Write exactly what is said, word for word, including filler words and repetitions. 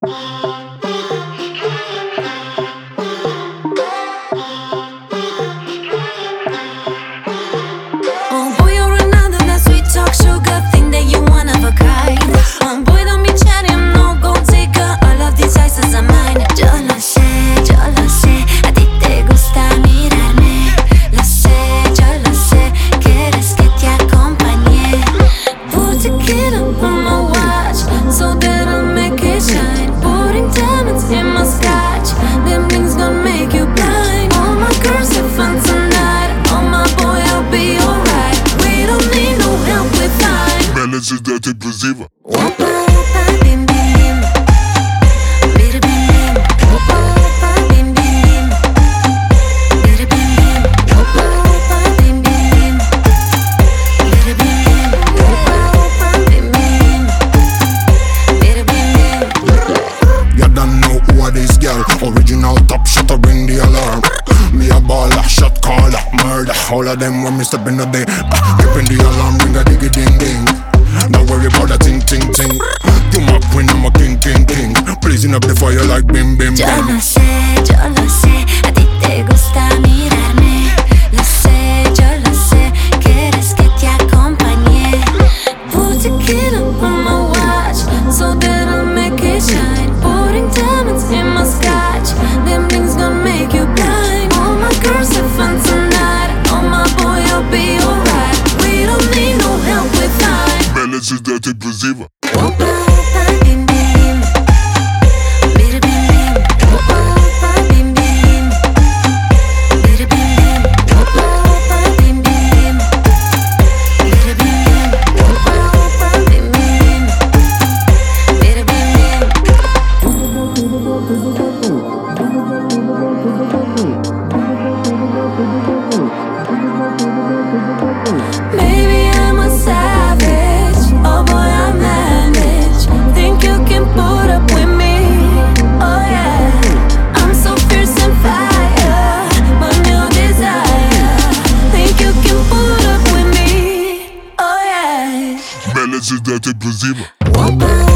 Oh boy, you're another that sweet talk sugar thing that you one of a kind. Oh boy, don't be chatty, I'm no gold digger. All of these ices are mine. Yo lo sé, yo lo sé. A ti te gusta mirarme. Lo sé, yo lo sé. Quieres que te acompañe. Put tequila on my watch so that I'll make it shine. Putting diamonds in my scotch. Them things gonna make you blind. All my girls have fun tonight. Oh my boy, I'll be alright. We don't need no help with time. Necesidade explosiva. Opa, opa, bim bim. Biri bim bim. Opa, opa, bim bim. Biri bim bim. Opa, opa, bim bim. Biri bim bim. Opa, opa, bim bim. Biri bim bim. You don't know who are this girl. Original top shot to ring the alarm. Me a baller, shot caller, murder. All of them when me step in the day. uh, Keeping the alarm, ring a diggy ding ding. Don't worry about the ting ting ting. You my queen, I'm a king king king. Blazing up the fire like bim bim Yo bim. lo sé, yo lo sé. A ti te gusta mirarme. Lo sé, yo lo sé. Quieres que te acompañe. Put tequila on my watch so that I'll make it shine. Putting diamonds in my scotch. Them things gonna make you blind. All my girls have fun tonight. Oh my boy, I'll be alright. We don't need no help with time. Necesidade explosiva. Opa, opa, bim bim. Biri bim bim. Opa, opa, bim bim. Biri bim bim. Opa, opa, bim bim. Biri bim bim. Opa, opa, bim bim. Biri bim bim. Maybe I'm a savage. Oh boy, I manage. Think you can put up with me? Oh yeah. I'm so fierce and fire, but no desire. Think you can put up with me? Oh yeah. Necesidade explosiva. Opa.